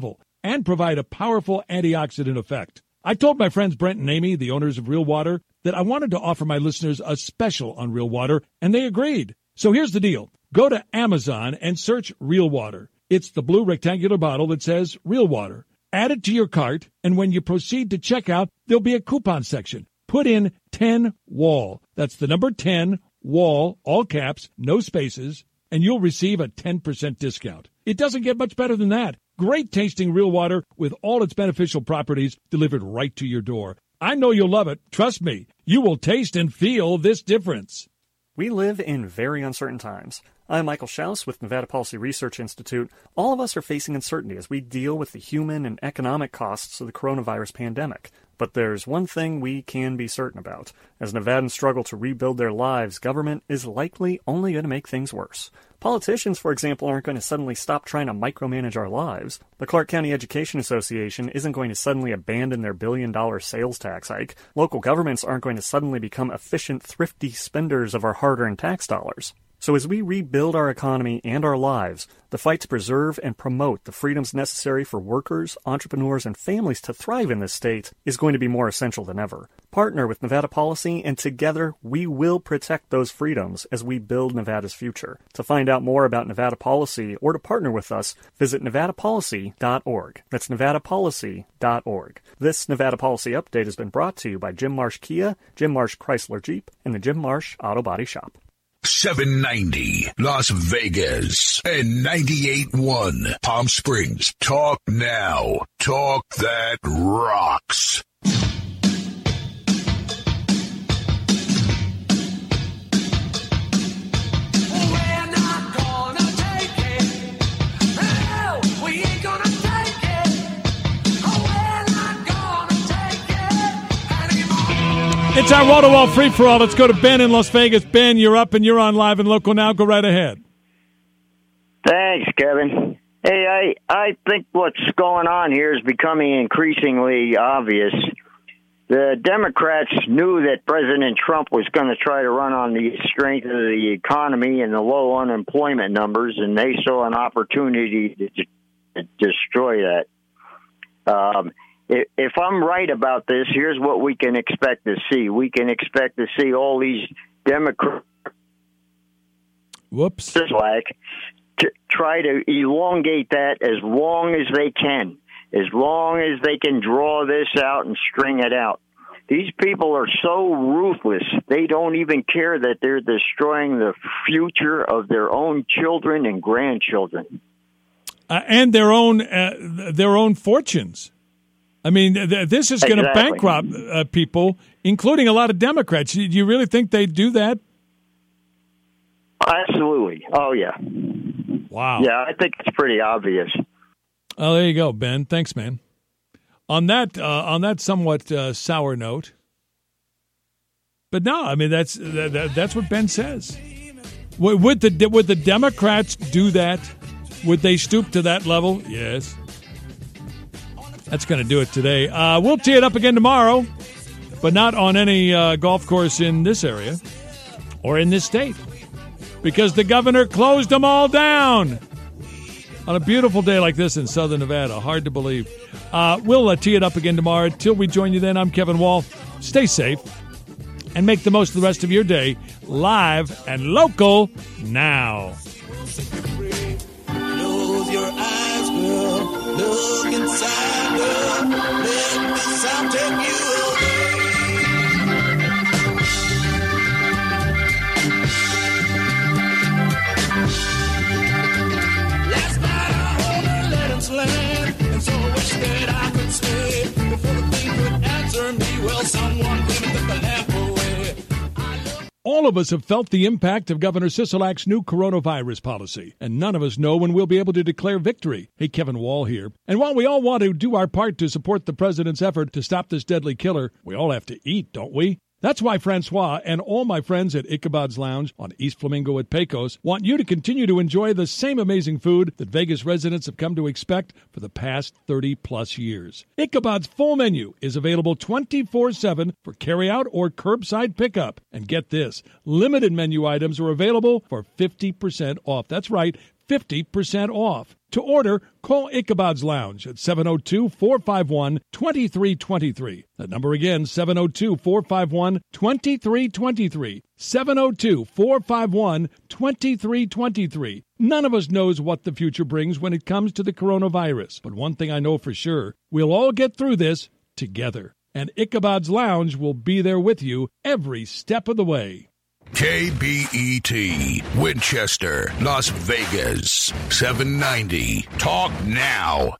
and provide a powerful antioxidant effect. I told my friends Brent and Amy, the owners of Real Water, that I wanted to offer my listeners a special on Real Water, and they agreed. So here's the deal. Go to Amazon and search Real Water. It's the blue rectangular bottle that says Real Water. Add it to your cart, and when you proceed to checkout, there'll be a coupon section. Put in ten W A L. That's the number ten, W A L, all caps, no spaces, and you'll receive a ten percent discount. It doesn't get much better than that. Great tasting Real Water with all its beneficial properties delivered right to your door. I know you'll love it. Trust me, you will taste and feel this difference. We live in very uncertain times. I'm Michael Schaus with Nevada Policy Research Institute. All of us are facing uncertainty as we deal with the human and economic costs of the coronavirus pandemic. But there's one thing we can be certain about. As Nevadans struggle to rebuild their lives, government is likely only going to make things worse. Politicians, for example, aren't going to suddenly stop trying to micromanage our lives. The Clark County Education Association isn't going to suddenly abandon their billion-dollar sales tax hike. Local governments aren't going to suddenly become efficient, thrifty spenders of our hard-earned tax dollars. So as we rebuild our economy and our lives, the fight to preserve and promote the freedoms necessary for workers, entrepreneurs, and families to thrive in this state is going to be more essential than ever. Partner with Nevada Policy, and together we will protect those freedoms as we build Nevada's future. To find out more about Nevada Policy or to partner with us, visit nevada policy dot org. That's nevada policy dot org. This Nevada Policy Update has been brought to you by Jim Marsh Kia, Jim Marsh Chrysler Jeep, and the Jim Marsh Auto Body Shop. seven ninety Las Vegas and ninety-eight point one Palm Springs. Talk now. Talk that rocks. It's our wall-to-wall free-for-all. Let's go to Ben in Las Vegas. Ben, you're up and you're on Live and Local now. Go right ahead. Thanks, Kevin. Hey, I, I think what's going on here is becoming increasingly obvious. The Democrats knew that President Trump was going to try to run on the strength of the economy and the low unemployment numbers, and they saw an opportunity to, to destroy that. Um If I'm right about this, here's what we can expect to see. We can expect to see all these Democrats Whoops. like to try to elongate that as long as they can, as long as they can draw this out and string it out. These people are so ruthless, they don't even care that they're destroying the future of their own children and grandchildren. Uh, and their own uh, their own fortunes. I mean, th- this is going to Exactly. bankrupt uh, people, including a lot of Democrats. Do you really think they do that? Absolutely. Oh, yeah. Wow. Yeah, I think it's pretty obvious. Oh, there you go, Ben. Thanks, man. On that, uh, on that somewhat uh, sour note, but no, I mean that's that, that's what Ben says. Would, would the would the Democrats do that? Would they stoop to that level? Yes. That's going to do it today. Uh, we'll tee it up again tomorrow, but not on any uh, golf course in this area or in this state, because the governor closed them all down on a beautiful day like this in southern Nevada. Hard to believe. Uh, we'll uh, tee it up again tomorrow. Till we join you then, I'm Kevin Wall. Stay safe and make the most of the rest of your day live and local now. Close your eyes, girl. Look inside, girl. Let the sound take you away. Last night I hold her, let him slam, and so I wish that I could stay before the thing could answer me. Well, someone came and took the lamp away. All of us have felt the impact of Governor Sisolak's new coronavirus policy, and none of us know when we'll be able to declare victory. Hey, Kevin Wall here. And while we all want to do our part to support the president's effort to stop this deadly killer, we all have to eat, don't we? That's why Francois and all my friends at Ichabod's Lounge on East Flamingo at Pecos want you to continue to enjoy the same amazing food that Vegas residents have come to expect for the past thirty plus years. Ichabod's full menu is available twenty-four seven for carryout or curbside pickup. And get this, limited menu items are available for fifty percent off. That's right, fifty percent off. To order, call Ichabod's Lounge at seven oh two, four five one, two three two three. That number again, seven oh two, four five one, two three two three. seven oh two, four five one, two three two three. None of us knows what the future brings when it comes to the coronavirus. But one thing I know for sure, we'll all get through this together. And Ichabod's Lounge will be there with you every step of the way. K B E T, Winchester, Las Vegas, seven ninety. Talk now.